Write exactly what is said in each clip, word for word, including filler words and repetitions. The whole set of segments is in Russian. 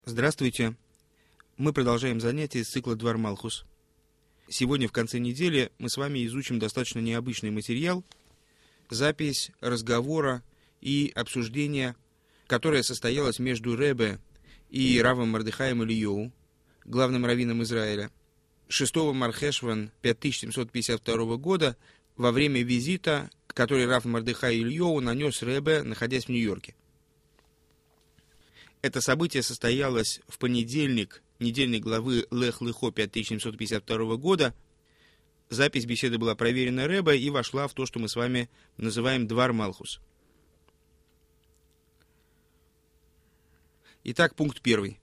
Здравствуйте. Мы продолжаем занятия из цикла «Двор Малхус». Сегодня, в конце недели, мы с вами изучим достаточно необычный материал, запись разговора и обсуждения, которое состоялось между Ребе и Равом Мордехаем Элиоу, главным раввином Израиля, шестого Мархешван пять тысяч семьсот пятьдесят второго года во время визита, который Рав Мордехай Элиоу нанес Ребе, находясь в Нью-Йорке. Это событие состоялось в понедельник недельной главы Лех Лехо пять тысяч семьсот пятьдесят второго года. Запись беседы была проверена Ребе и вошла в то, что мы с вами называем «Двор Малхус». Итак, пункт первый.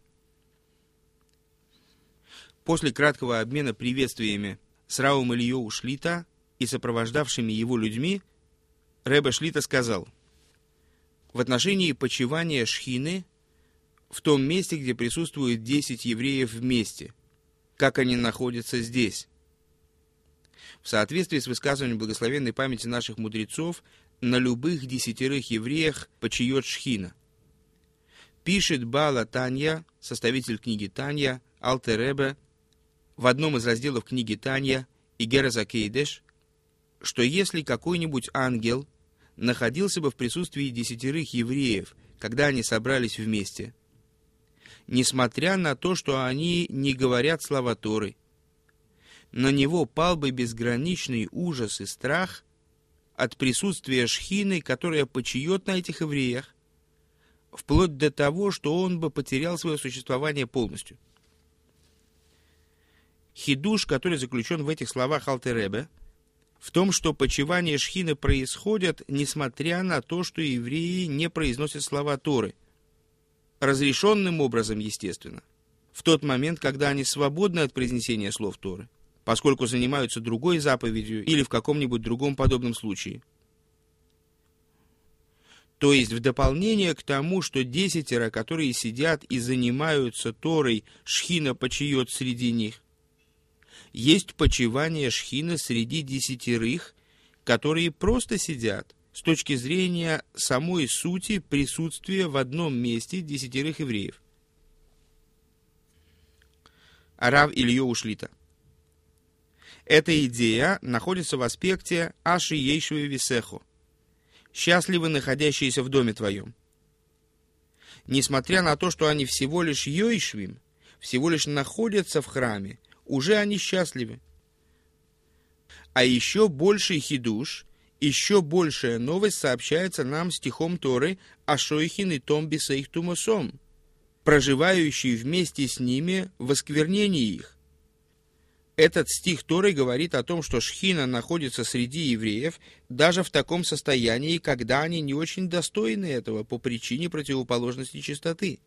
После краткого обмена приветствиями с Равом Элиоу Шлита и сопровождавшими его людьми, Ребе Шлита сказал: в отношении почивания Шхины в том месте, где присутствует десять евреев вместе, как они находятся здесь. В соответствии с высказыванием благословенной памяти наших мудрецов, на любых десятерых евреях почиет Шхина. Пишет Баала Танья, составитель книги Танья, Алтер Ребе, в одном из разделов книги Танья, Игерес Акейдеш, что если какой-нибудь ангел находился бы в присутствии десятерых евреев, когда они собрались вместе, несмотря на то, что они не говорят слова Торы, на него пал бы безграничный ужас и страх от присутствия Шхины, которая почиет на этих евреях, вплоть до того, что он бы потерял свое существование полностью. Хидуш, который заключен в этих словах Алтер Ребе, в том, что почивание Шхины происходит, несмотря на то, что евреи не произносят слова Торы, разрешенным образом, естественно, в тот момент, когда они свободны от произнесения слов Торы, поскольку занимаются другой заповедью или в каком-нибудь другом подобном случае. То есть, в дополнение к тому, что десятеро, которые сидят и занимаются Торой, Шхина почиет среди них, есть почивание Шхины среди десятерых, которые просто сидят, с точки зрения самой сути присутствия в одном месте десятерых евреев. Рав Элиоу Шлита. Эта идея находится в аспекте Аши Ейшве Висехо, счастливы находящиеся в доме твоем. Несмотря на то, что они всего лишь Йойшвим, всего лишь находятся в храме, уже они счастливы. А еще больший хидуш, еще большая новость сообщается нам стихом Торы «Ашойхин и том бисейх тумосом», проживающий вместе с ними в осквернении их. Этот стих Торы говорит о том, что Шхина находится среди евреев даже в таком состоянии, когда они не очень достойны этого по причине противоположности чистоты.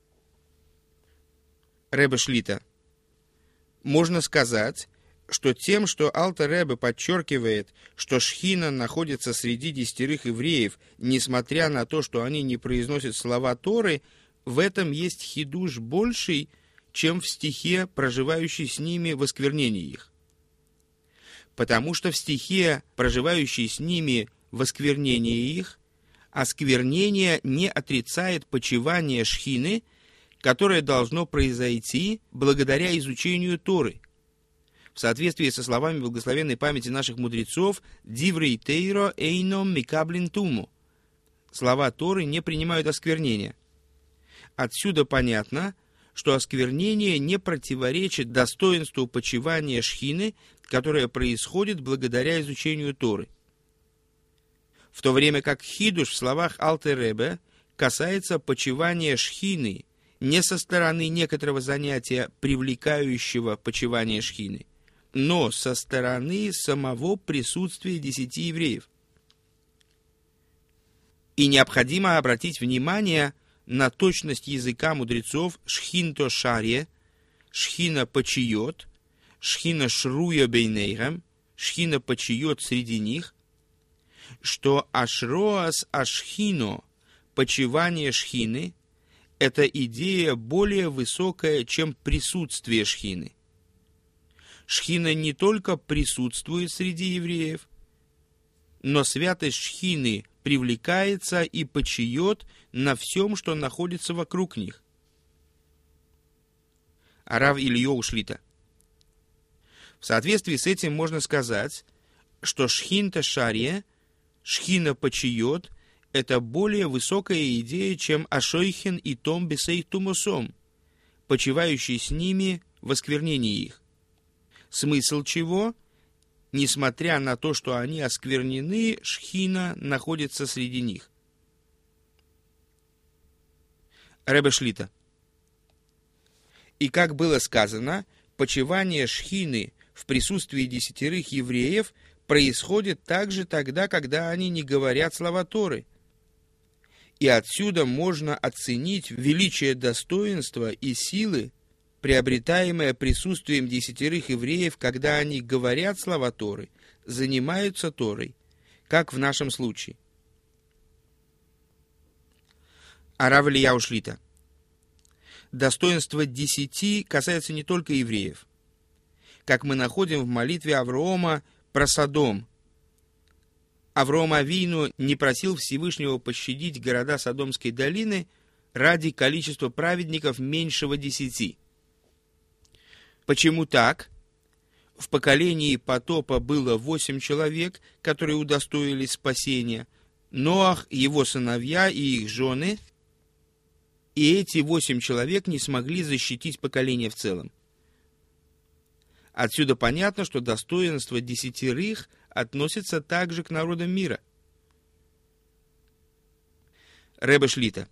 Ребе Шлита. Можно сказать, что тем, что Алтер Ребе подчеркивает, что Шхина находится среди десятерых евреев, несмотря на то, что они не произносят слова Торы, в этом есть хидуш больший, чем в стихе, проживающий с ними в осквернении их. Потому что в стихе, проживающий с ними в осквернении их, осквернение не отрицает почивание Шхины, которое должно произойти благодаря изучению Торы. В соответствии со словами благословенной памяти наших мудрецов, «Диврей тейро эйном микаблин туму» слова Торы не принимают осквернения. Отсюда понятно, что осквернение не противоречит достоинству почивания Шхины, которое происходит благодаря изучению Торы. В то время как хидуш в словах Алтер Ребе касается почивания Шхины не со стороны некоторого занятия, привлекающего почивание Шхины, но со стороны самого присутствия десяти евреев. И необходимо обратить внимание на точность языка мудрецов «шхинто шарье», «шхина почиет», «шхина шруя бейнейрам», «шхина почиет среди них», что «ашроас ашхино», почивание Шхины, это идея более высокая, чем присутствие Шхины. Шхина не только присутствует среди евреев, но святость Шхины привлекается и почиет на всем, что находится вокруг них. а Рав Ильёу Шлита. В соответствии с этим можно сказать, что шхинта шарья, шхина почиет, это более высокая идея, чем ашойхин и том бесей тумусом, почивающий с ними в осквернении их. Смысл чего? Несмотря на то, что они осквернены, шхина находится среди них. Ребе Шлита. И как было сказано, почивание шхины в присутствии десятерых евреев происходит также тогда, когда они не говорят слова Торы. И отсюда можно оценить величие достоинства и силы, приобретаемое присутствием десятерых евреев, когда они говорят слова Торы, занимаются Торой, как в нашем случае. Рав Ильяу Шлита. Достоинство десяти касается не только евреев. Как мы находим в молитве Аврома про Содом. Авром Авину не просил Всевышнего пощадить города Содомской долины ради количества праведников меньшего десяти. Почему так? В поколении потопа было восемь человек, которые удостоились спасения, Ноах, его сыновья и их жены, и эти восемь человек не смогли защитить поколение в целом. Отсюда понятно, что достоинство десятерых относится также к народам мира. Ребе Шлита.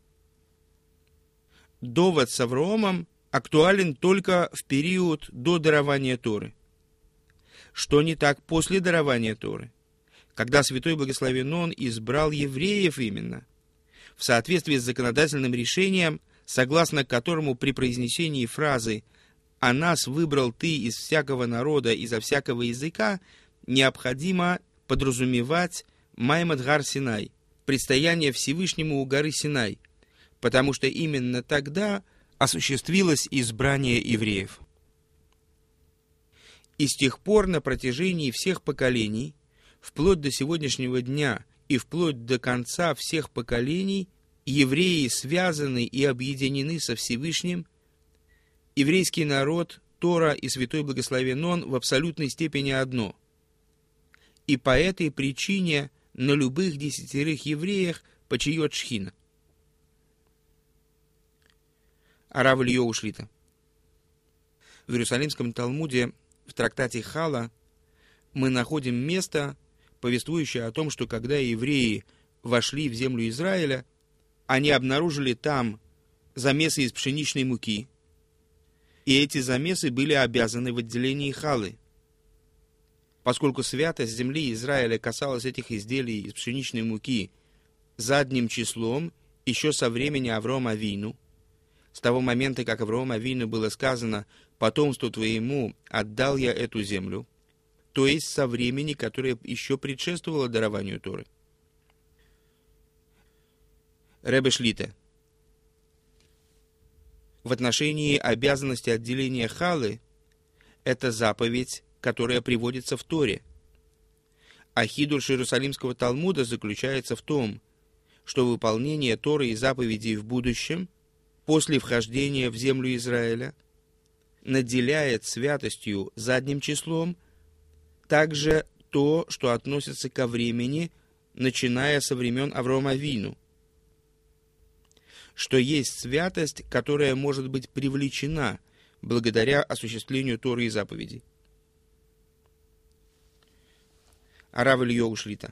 Довод с Авромом актуален только в период до дарования Торы. Что не так после дарования Торы, когда Святой Благословен Он избрал евреев именно, в соответствии с законодательным решением, согласно которому при произнесении фразы «А нас выбрал ты из всякого народа, изо всякого языка», необходимо подразумевать Маймад Гар Синай, предстояние Всевышнему у горы Синай, потому что именно тогда осуществилось избрание евреев. И с тех пор на протяжении всех поколений, вплоть до сегодняшнего дня и вплоть до конца всех поколений, евреи связаны и объединены со Всевышним. Еврейский народ, Тора и Святой Благословен Он в абсолютной степени одно. И по этой причине на любых десятерых евреях почиет шхина. Рав Ильёу Шлита. В Иерусалимском Талмуде в трактате Хала мы находим место, повествующее о том, что когда евреи вошли в землю Израиля, они обнаружили там замесы из пшеничной муки, и эти замесы были обязаны в отделении халы. Поскольку святость земли Израиля касалась этих изделий из пшеничной муки задним числом еще со времени Аврома Авину, с того момента, как Аврому Авину было сказано «потомству твоему отдал я эту землю», то есть со времени, которое еще предшествовало дарованию Торы. Ребе Шлита. В отношении обязанности отделения халы это заповедь, которая приводится в Торе. А хидуш Иерусалимского Талмуда заключается в том, что выполнение Торы и заповедей в будущем, после вхождения в землю Израиля, наделяет святостью задним числом также то, что относится ко времени, начиная со времен Аврома Авину, что есть святость, которая может быть привлечена благодаря осуществлению Торы и заповедей. Рав Ильёу Шлита.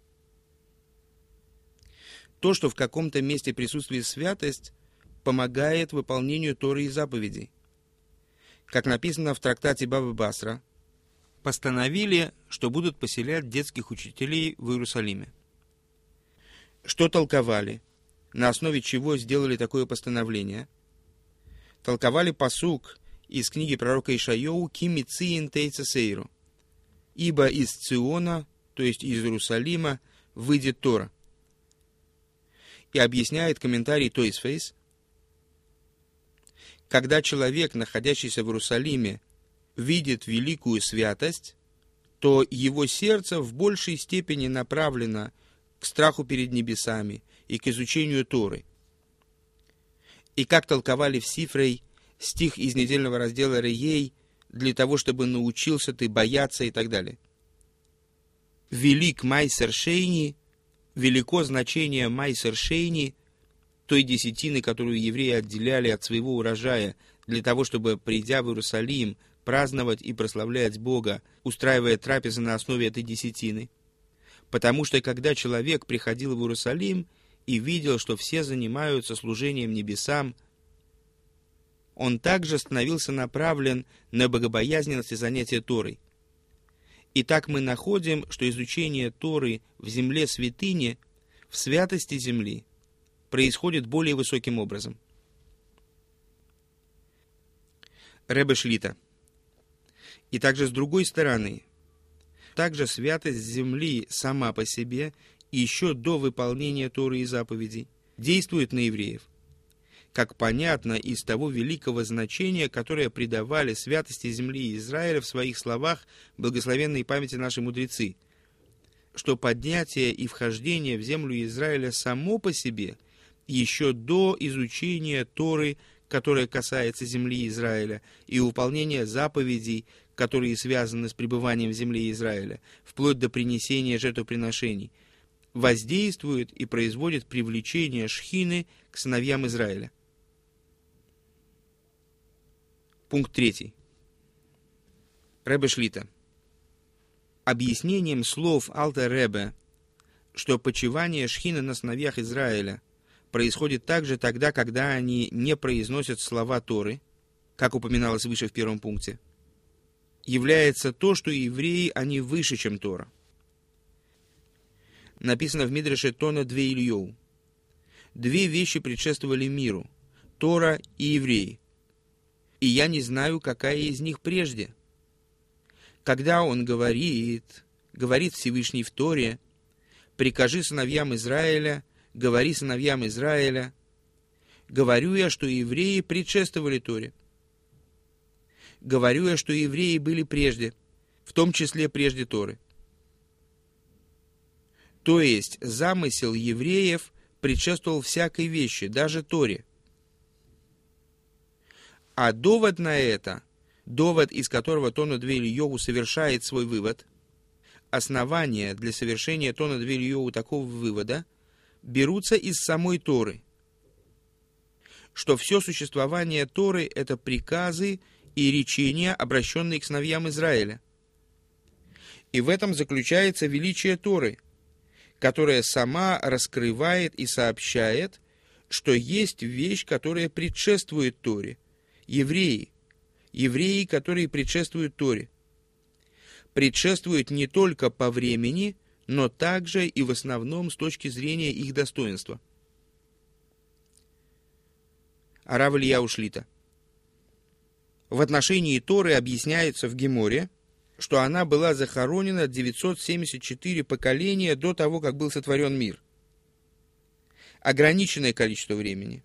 То, что в каком-то месте присутствует святость, помогает выполнению Торы и заповедей. Как написано в трактате Баба Басра, постановили, что будут поселять детских учителей в Иерусалиме. Что толковали? На основе чего сделали такое постановление? Толковали пасук из книги пророка Ишайоу «Ки мициин тейца сейру», ибо из Циона, то есть из Иерусалима, выйдет Тора. И объясняет комментарий Тойсфейс: когда человек, находящийся в Иерусалиме, видит великую святость, то его сердце в большей степени направлено к страху перед небесами и к изучению Торы. И как толковали в Сифрей стих из недельного раздела Реей, для того, чтобы научился ты бояться и так далее. Велик майсер шейни, велико значение майсер шейни, той десятины, которую евреи отделяли от своего урожая, для того, чтобы, придя в Иерусалим, праздновать и прославлять Бога, устраивая трапезы на основе этой десятины. Потому что, когда человек приходил в Иерусалим и видел, что все занимаются служением небесам, он также становился направлен на богобоязненность и занятие Торой. Итак, мы находим, что изучение Торы в земле святыни, в святости земли, происходит более высоким образом. Ребе Шлита. И также с другой стороны, также святость земли сама по себе, еще до выполнения Торы и заповедей, действует на евреев, как понятно из того великого значения, которое придавали святости земли Израиля в своих словах благословенной памяти наши мудрецы, что поднятие и вхождение в землю Израиля само по себе, еще до изучения Торы, которая касается земли Израиля, и выполнения заповедей, которые связаны с пребыванием в земле Израиля, вплоть до принесения жертвоприношений, воздействует и производит привлечение шхины к сыновьям Израиля. Пункт третий. Ребе Шлита. Объяснением слов Алтер Ребе, что почивание шхины на сыновьях Израиля происходит также тогда, когда они не произносят слова Торы, как упоминалось выше в первом пункте, является то, что евреи, они выше, чем Тора. Написано в Мидреше Тона две Ильёу. Две вещи предшествовали миру – Тора и евреи. И я не знаю, какая из них прежде. Когда он говорит, говорит Всевышний в Торе, «Прикажи сыновьям Израиля, говори сыновьям Израиля, говорю я, что евреи предшествовали Торе. Говорю я, что евреи были прежде, в том числе прежде Торы». То есть замысел евреев предшествовал всякой вещи, даже Торе. А довод на это, довод, из которого Тона две Ильёу совершает свой вывод, основания для совершения Тона две Ильёу такого вывода берутся из самой Торы, что все существование Торы – это приказы и речения, обращенные к сыновьям Израиля. И в этом заключается величие Торы, которая сама раскрывает и сообщает, что есть вещь, которая предшествует Торе – евреи, евреи, которые предшествуют Торе. Предшествуют не только по времени, но также и в основном с точки зрения их достоинства. Рав Ильяу Шлита. В отношении Торы объясняется в Геморе, что она была захоронена девятьсот семьдесят четыре поколения до того, как был сотворен мир. Ограниченное количество времени.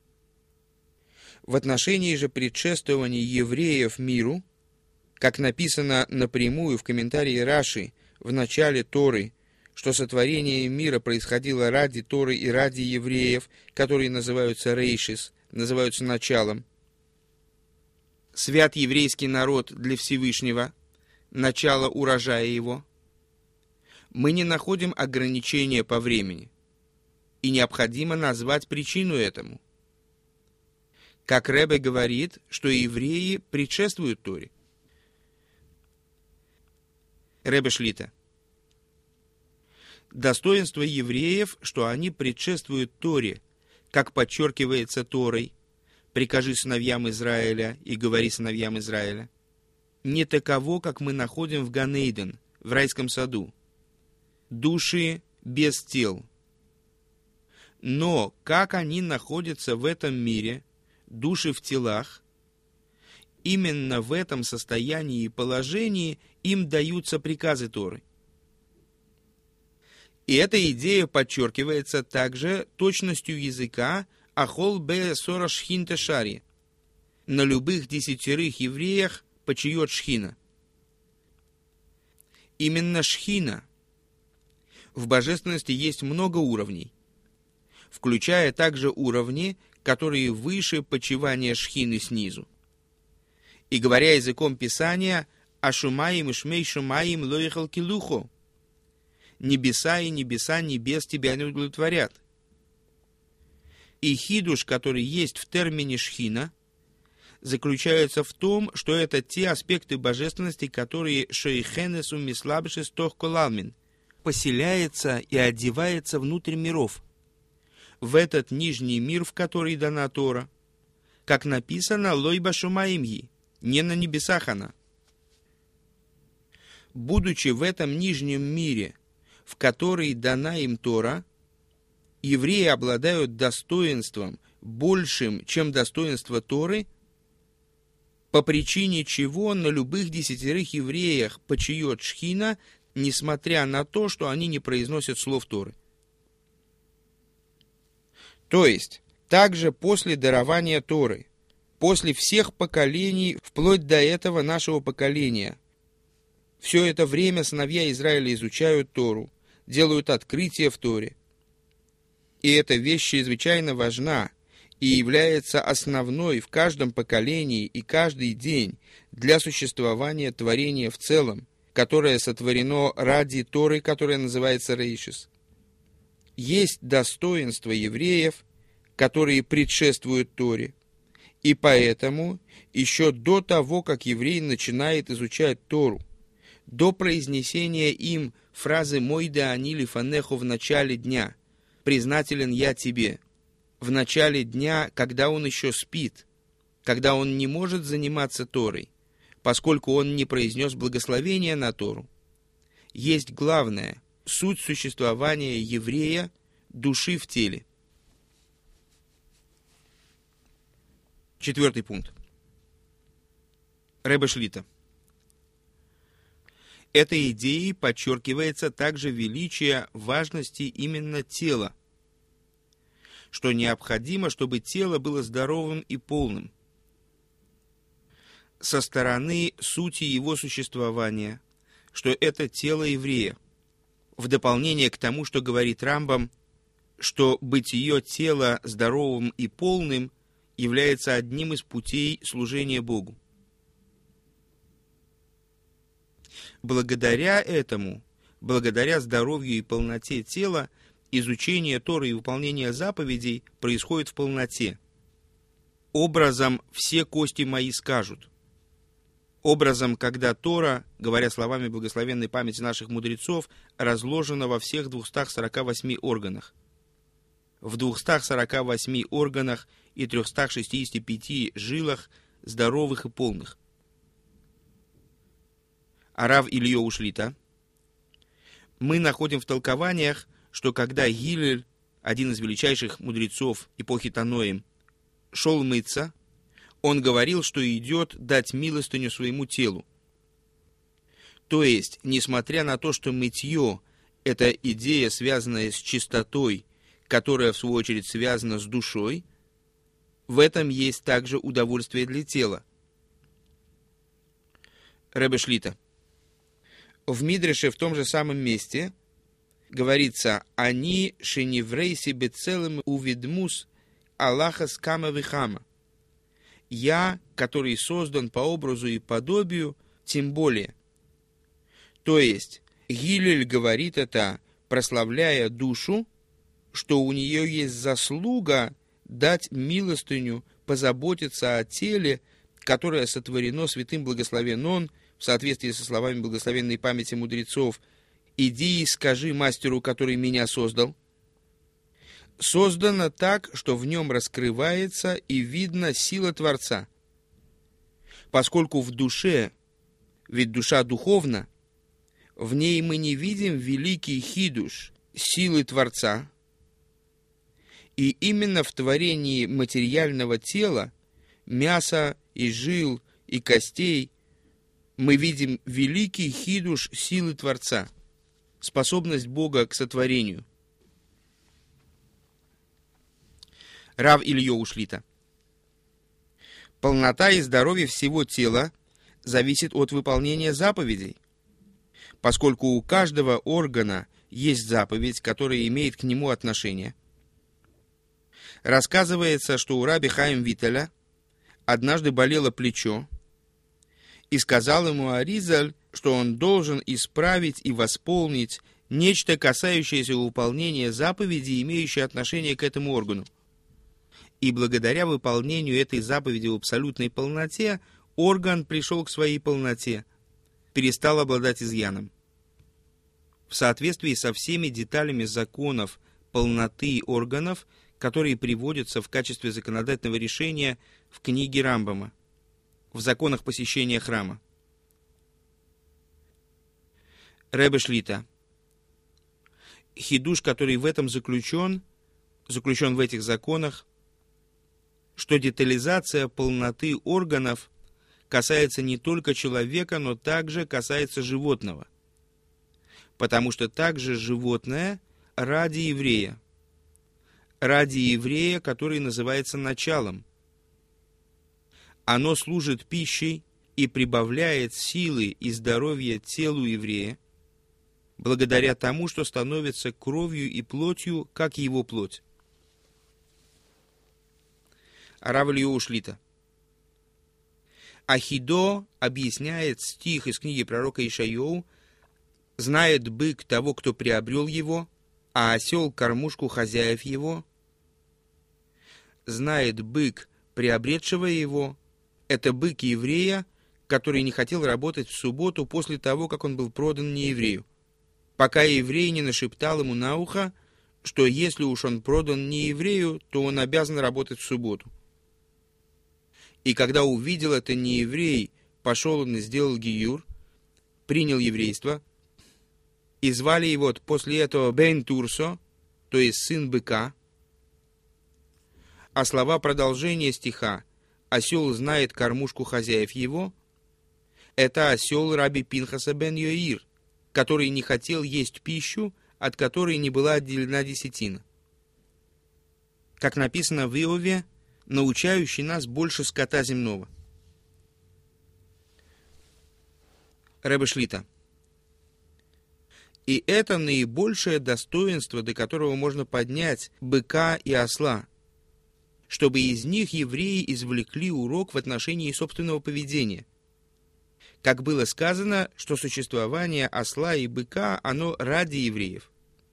В отношении же предшествования евреев миру, как написано напрямую в комментарии Раши в начале Торы, что сотворение мира происходило ради Торы и ради евреев, которые называются рейшис, называются началом. Свят еврейский народ для Всевышнего, начало урожая его. Мы не находим ограничения по времени, и необходимо назвать причину этому. Как Ребе говорит, что евреи предшествуют Торе. Ребе Шлита. Достоинство евреев, что они предшествуют Торе, как подчеркивается Торой, «Прикажи сыновьям Израиля и говори сыновьям Израиля», не таково, как мы находим в Ганейден, в райском саду. Души без тел. Но как они находятся в этом мире, души в телах, именно в этом состоянии и положении им даются приказы Торы. И эта идея подчеркивается также точностью языка «Ахол бе сора шхинте шари». На любых десятерых евреях почиет шхина. Именно шхина. В божественности есть много уровней, включая также уровни, которые выше почивания шхины снизу. И говоря языком Писания, «Ашумаим и шмей шумаим лоихал килухо» «Небеса и небеса небес тебя не удовлетворят». И хидуш, который есть в термине шхина, заключается в том, что это те аспекты божественности, которые шейхенесу мислабши стох колалмин, поселяется и одевается внутрь миров, в этот нижний мир, в который дана Тора, как написано «Лойба шумаимги», не на небесах она. Будучи в этом нижнем мире, в который дана им Тора, евреи обладают достоинством большим, чем достоинство Торы, по причине чего на любых десятерых евреях почиет шхина, несмотря на то, что они не произносят слов Торы. То есть, также после дарования Торы, после всех поколений, вплоть до этого нашего поколения, все это время сыновья Израиля изучают Тору, делают открытия в Торе. И эта вещь чрезвычайно важна и является основной в каждом поколении и каждый день для существования творения в целом, которое сотворено ради Торы, которая называется Рейшис. Есть достоинства евреев, которые предшествуют Торе, и поэтому еще до того, как еврей начинает изучать Тору, до произнесения им фразы «Мой да они лифанеху» в начале дня, «Признателен я тебе», в начале дня, когда он еще спит, когда он не может заниматься Торой, поскольку он не произнес благословения на Тору, есть главное – суть существования еврея, души в теле. Четвертый пункт. Ребе Шлита. Этой идеей подчеркивается также величие важности именно тела, что необходимо, чтобы тело было здоровым и полным. Со стороны сути его существования, что это тело еврея, в дополнение к тому, что говорит Рамбам, что бытие тела здоровым и полным является одним из путей служения Богу. Благодаря этому, благодаря здоровью и полноте тела, изучение Торы и выполнение заповедей происходит в полноте. Образом «все кости мои скажут». Образом, когда Тора, говоря словами благословенной памяти наших мудрецов, разложена во всех двухстах сорока восьми органах. В двухстах сорока восьми органах и трехстах шестидесяти пяти жилах здоровых и полных. А Рав Ильёу Шлита. Мы находим в толкованиях, что когда Гилель, один из величайших мудрецов эпохи Таноим, шел мыться, он говорил, что идет дать милостыню своему телу. То есть, несмотря на то, что мытье – это идея, связанная с чистотой, которая, в свою очередь, связана с душой, в этом есть также удовольствие для тела. Ребе Шлита. В Мидреше в том же самом месте говорится «Они шеневрей себе целым увидмус Аллаха скама вихама». «Я, который создан по образу и подобию, тем более». То есть, Гилель говорит это, прославляя душу, что у нее есть заслуга дать милостыню, позаботиться о теле, которое сотворено святым благословен он, в соответствии со словами благословенной памяти мудрецов, «Иди и скажи мастеру, который меня создал». Создано так, что в нем раскрывается и видно сила Творца. Поскольку в душе, ведь душа духовна, в ней мы не видим великий хидуш, силы Творца, и именно в творении материального тела, мяса и жил и костей, мы видим великий хидуш силы Творца, способность Бога к сотворению. Рав Ильёу Шлита. Полнота и здоровье всего тела зависит от выполнения заповедей, поскольку у каждого органа есть заповедь, которая имеет к нему отношение. Рассказывается, что у раби Хаим Виталя однажды болело плечо, и сказал ему Аризаль, что он должен исправить и восполнить нечто, касающееся выполнения заповеди, имеющее отношение к этому органу. И благодаря выполнению этой заповеди в абсолютной полноте, орган пришел к своей полноте, перестал обладать изъяном. В соответствии со всеми деталями законов полноты органов, которые приводятся в качестве законодательного решения в книге Рамбама, в законах посещения храма. Ребе Шлита. Хидуш, который в этом заключен, заключен в этих законах, что детализация полноты органов касается не только человека, но также касается животного. Потому что также животное ради еврея. Ради еврея, который называется началом. Оно служит пищей и прибавляет силы и здоровья телу еврея, благодаря тому, что становится кровью и плотью, как его плоть. Рав Элияу Шлита. Ахидо объясняет стих из книги пророка Ишайяу: «Знает бык того, кто приобрел его, а осел кормушку хозяев его. Знает бык приобретшего его, это бык еврея, который не хотел работать в субботу после того, как он был продан нееврею, пока еврей не нашептал ему на ухо, что если уж он продан нееврею, то он обязан работать в субботу. И когда увидел это нееврей, пошел он и сделал гиюр, принял еврейство, и звали его после этого Бен Турсо, то есть сын быка. А слова продолжения стиха «Осел знает кормушку хозяев его» — это осел раби Пинхаса бен Йоир, который не хотел есть пищу, от которой не была отделена десятина. Как написано в Иове, научающий нас больше скота земного. Ребе Шлита. И это наибольшее достоинство, до которого можно поднять быка и осла, чтобы из них евреи извлекли урок в отношении собственного поведения. Как было сказано, что существование осла и быка, оно ради евреев.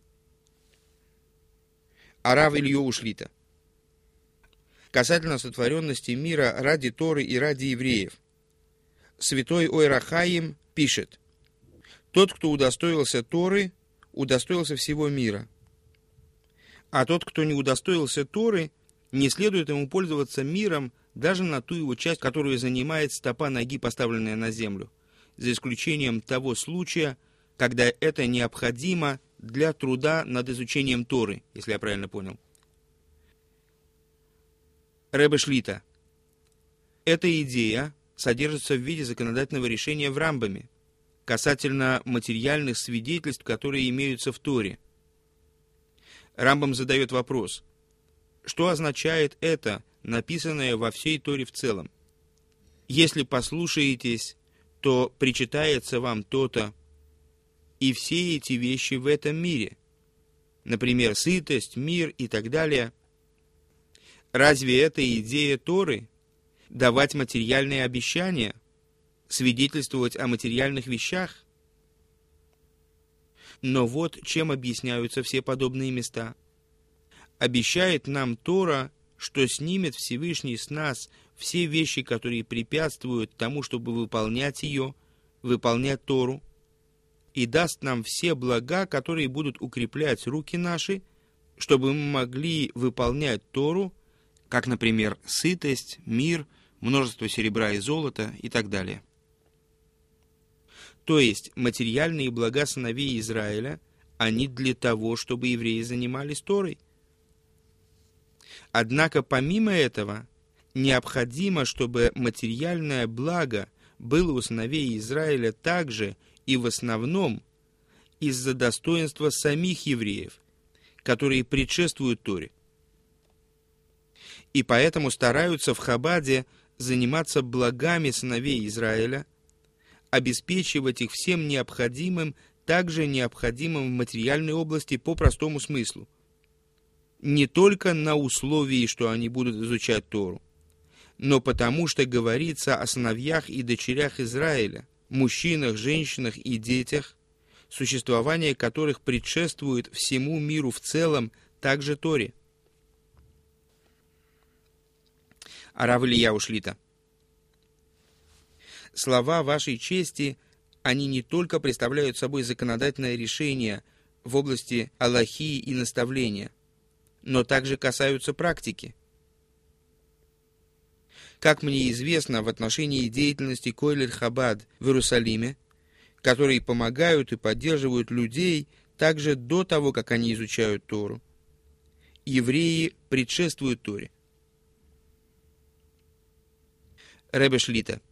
Рав Элияу Шлита. Касательно сотворенности мира ради Торы и ради евреев. Святой Ойр ха-Хаим пишет: «Тот, кто удостоился Торы, удостоился всего мира. А тот, кто не удостоился Торы, не следует ему пользоваться миром даже на ту его часть, которую занимает стопа ноги, поставленная на землю, за исключением того случая, когда это необходимо для труда над изучением Торы, если я правильно понял». Ребе Шлита. Эта идея содержится в виде законодательного решения в Рамбаме касательно материальных свидетельств, которые имеются в Торе. Рамбам задает вопрос: что означает это, написанное во всей Торе в целом? Если послушаетесь, то причитается вам то-то, и все эти вещи в этом мире, например, сытость, мир и так далее. Разве это идея Торы? Давать материальные обещания? Свидетельствовать о материальных вещах? Но вот чем объясняются все подобные места. Обещает нам Тора, что снимет Всевышний с нас все вещи, которые препятствуют тому, чтобы выполнять ее, выполнять Тору, и даст нам все блага, которые будут укреплять руки наши, чтобы мы могли выполнять Тору, как, например, сытость, мир, множество серебра и золота и так далее. То есть материальные блага сыновей Израиля, они для того, чтобы евреи занимались Торой. Однако помимо этого, необходимо, чтобы материальное благо было у сыновей Израиля также и в основном из-за достоинства самих евреев, которые предшествуют Торе. И поэтому стараются в Хабаде заниматься благами сыновей Израиля, обеспечивать их всем необходимым, также необходимым в материальной области по простому смыслу. не только на условии, что они будут изучать Тору, но потому что говорится о сыновьях и дочерях Израиля, мужчинах, женщинах и детях, существование которых предшествует всему миру в целом, также Торе. Рав Ильяу Шлита. Слова вашей чести, они не только представляют собой законодательное решение в области алахии и наставления, но также касаются практики. Как мне известно, в отношении деятельности Койлель Хабад в Иерусалиме, которые помогают и поддерживают людей также до того, как они изучают Тору, евреи предшествуют Торе. Ребе Шлита.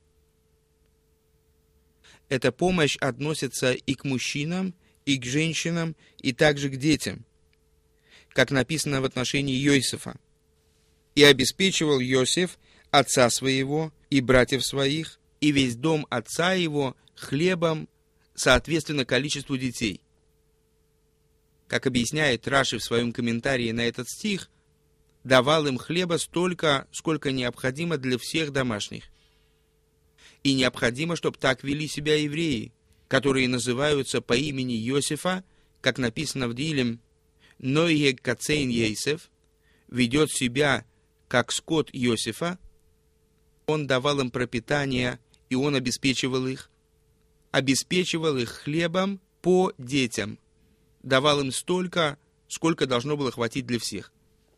Эта помощь относится и к мужчинам, и к женщинам, и также к детям, как написано в отношении Йосефа. «И обеспечивал Йосеф отца своего и братьев своих, и весь дом отца его хлебом, соответственно количеству детей». Как объясняет Раши в своем комментарии на этот стих, давал им хлеба столько, сколько необходимо для всех домашних. И необходимо, чтобы так вели себя евреи, которые называются по имени Йосефа, как написано в Дилем, «Ноиег кацейн Йосеф», ведет себя как скот Йосефа. Он давал им пропитание, и он обеспечивал их, обеспечивал их хлебом по детям, давал им столько, сколько должно было хватить для всех.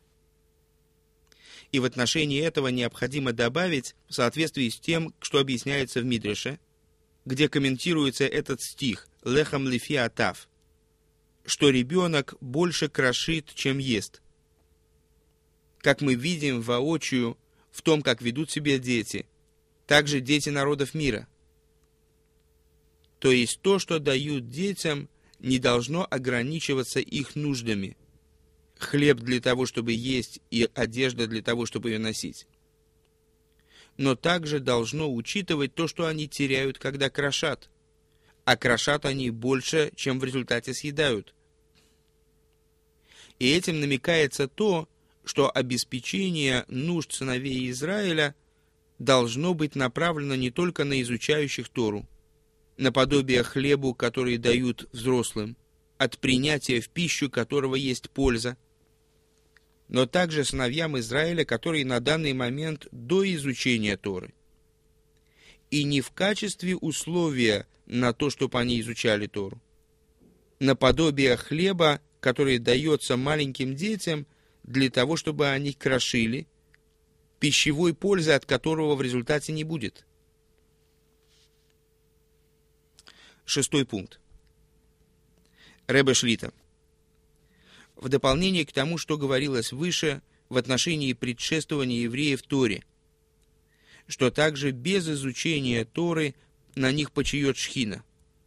И в отношении этого необходимо добавить, в соответствии с тем, что объясняется в Мидреше, где комментируется этот стих «Лехам лифи атав», что ребенок больше крошит, чем ест. Как мы видим воочию в том, как ведут себя дети, также дети народов мира. То есть то, что дают детям, не должно ограничиваться их нуждами. Хлеб для того, чтобы есть, и одежда для того, чтобы ее носить. Но также должно учитывать то, что они теряют, когда крошат. А крошат они больше, чем в результате съедают. И этим намекается то, что обеспечение нужд сыновей Израиля должно быть направлено не только на изучающих Тору, наподобие хлебу, который дают взрослым, от принятия в пищу которого есть польза, но также сыновьям Израиля, которые на данный момент до изучения Торы. И не в качестве условия на то, чтобы они изучали Тору, наподобие хлеба, который дается маленьким детям для того, чтобы они крошили, пищевой пользы от которого в результате не будет. Шестой пункт. Ребе Шлита. В дополнение к тому, что говорилось выше в отношении предшествования евреев Торе, что также без изучения Торы на них почиет шхина.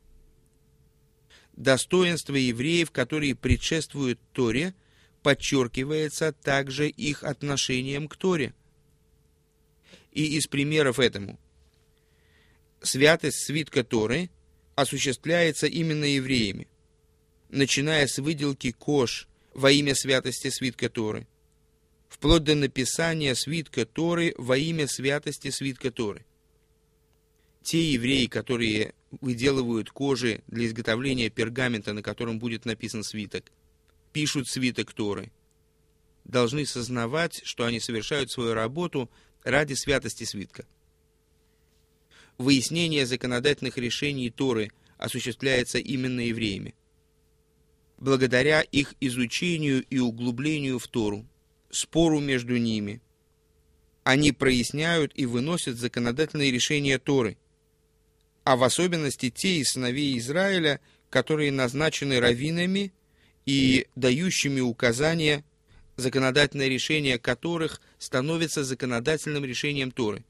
Достоинство евреев, которые предшествуют Торе, подчеркивается также их отношением к Торе. И из примеров этому: святость свитка Торы осуществляется именно евреями, начиная с выделки кож во имя святости свитка Торы, вплоть до написания свитка Торы во имя святости свитка Торы. Те евреи, которые выделывают кожи для изготовления пергамента, на котором будет написан свиток, пишут свиток Торы, должны сознавать, что они совершают свою работу ради святости свитка. Выяснение законодательных решений Торы осуществляется именно евреями. Благодаря их изучению и углублению в Тору, спору между ними, они проясняют и выносят законодательные решения Торы, а в особенности те из сыновей Израиля, которые назначены раввинами и дающими указания, законодательное решение которых становится законодательным решением Торы.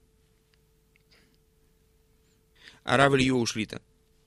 Рав Ильяу Шлита.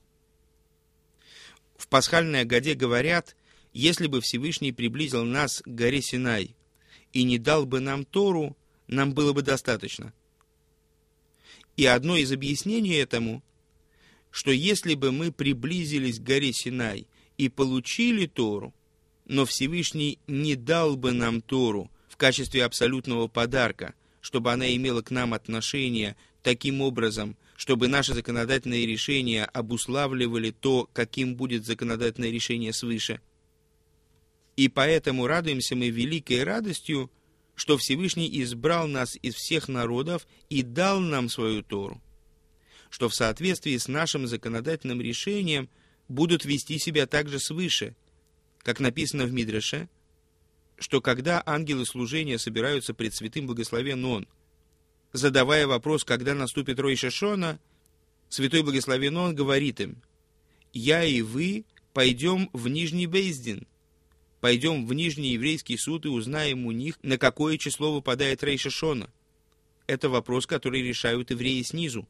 В пасхальной Агаде говорят: если бы Всевышний приблизил нас к горе Синай и не дал бы нам Тору, нам было бы достаточно. И одно из объяснений этому, что если бы мы приблизились к горе Синай и получили Тору, Но Всевышний не дал бы нам Тору в качестве абсолютного подарка, чтобы она имела к нам отношение таким образом, чтобы наши законодательные решения обуславливали то, каким будет законодательное решение свыше. И поэтому радуемся мы великой радостью, что Всевышний избрал нас из всех народов и дал нам свою Тору, что в соответствии с нашим законодательным решением будут вести себя также свыше, как написано в Мидраше, что когда ангелы служения собираются пред святым благословен Он, задавая вопрос, когда наступит Ройш ха-Шана, святой благословен Он говорит им: «Я и вы пойдем в Нижний Бейздин, пойдем в Нижний еврейский суд и узнаем у них, на какое число выпадает Рейш ха-Шана». Это вопрос, который решают евреи снизу.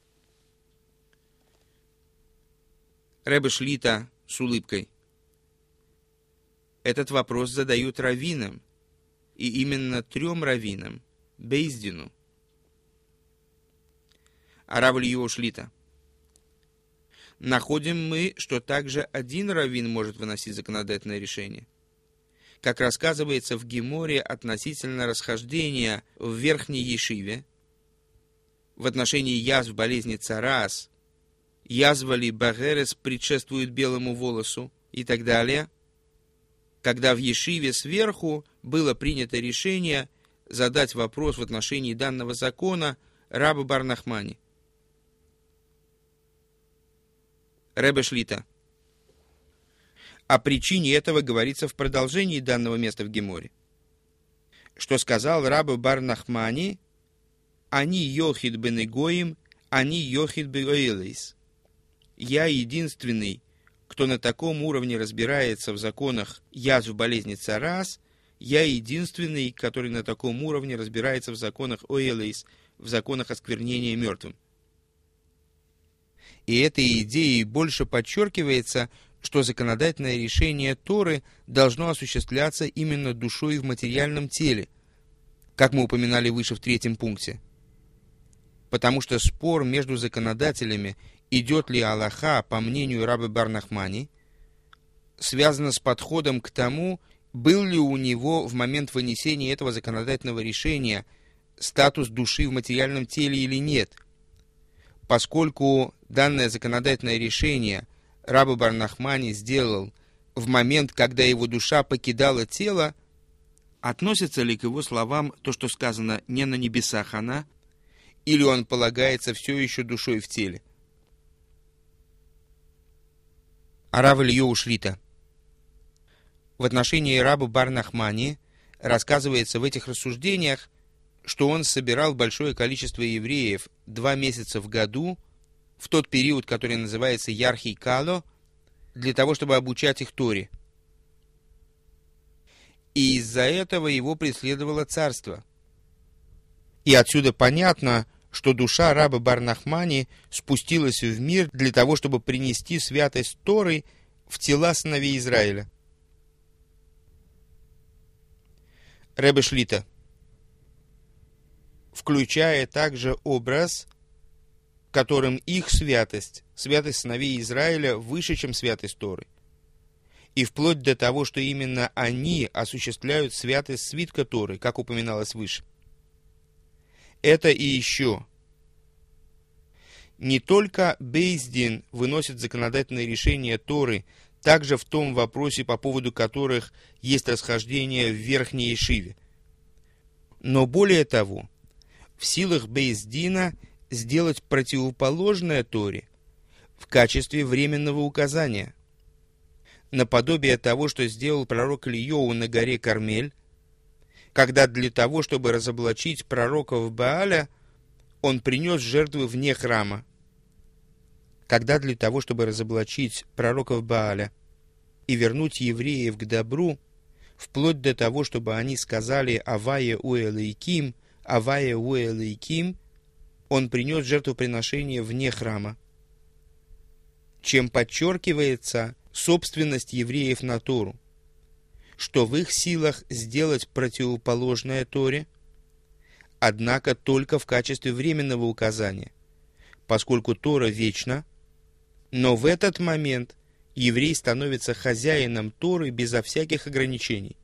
Ребе Шлита с улыбкой: этот вопрос задают раввинам, и именно трем раввинам, Бейздину. А Рав Ильяу Шлита: находим мы, что также один раввин может выносить законодательное решение. Как рассказывается в Геморе относительно расхождения в Верхней Ешиве в отношении язв болезни царас, язва ли багерес предшествует белому волосу и так далее, когда в Ешиве сверху было принято решение задать вопрос в отношении данного закона рабу бар Нахмани. Ребе Шлита: о причине этого говорится в продолжении данного места в Геморе, что сказал рабу бар Нахмани: «Они йохид бен игоим, они йохид бен оэлейс». Я единственный, кто на таком уровне разбирается в законах язв болезни царас, я единственный, который на таком уровне разбирается в законах оэлейс, в законах осквернения мертвым. И этой идеей больше подчеркивается, что законодательное решение Торы должно осуществляться именно душой в материальном теле, как мы упоминали выше в третьем пункте. Потому что спор между законодателями, идет ли Аллаха, по мнению раби бар Нахмани, связано с подходом к тому, был ли у него в момент вынесения этого законодательного решения статус души в материальном теле или нет, поскольку данное законодательное решение раби бар Нахмани сделал в момент, когда его душа покидала тело, относится ли к его словам то, что сказано «не на небесах она», или он полагается все еще душой в теле? А Рав Ильяу Шлита: в отношении раба бар Нахмани рассказывается в этих рассуждениях, что он собирал большое количество евреев два месяца в году, в тот период, который называется Ярхий Кало, для того, чтобы обучать их Торе. И из-за этого его преследовало царство. И отсюда понятно, что душа раба бар Нахмани спустилась в мир для того, чтобы принести святость Торы в тела сыновей Израиля. Ребе Шлита: включая также образ, которым их святость, святость сыновей Израиля, выше, чем святость Торы, и вплоть до того, что именно они осуществляют святость свитка Торы, как упоминалось выше. Это и еще. Не только Бейздин выносит законодательные решения Торы, также в том вопросе, по поводу которых есть расхождение в Верхней Ешиве. Но более того, в силах Бейздина сделать противоположное Торе в качестве временного указания, наподобие того, что сделал пророк Ильяу на горе Кармель, когда для того, чтобы разоблачить пророков Бааля, он принес жертвы вне храма. Когда для того, чтобы разоблачить пророков Бааля и вернуть евреев к добру, вплоть до того, чтобы они сказали «Авая уэлэйким», «Авая уэлэйким», он принес жертвоприношение вне храма, чем подчеркивается собственность евреев на Тору, что в их силах сделать противоположное Торе, однако только в качестве временного указания, поскольку Тора вечна, но в этот момент еврей становится хозяином Торы безо всяких ограничений.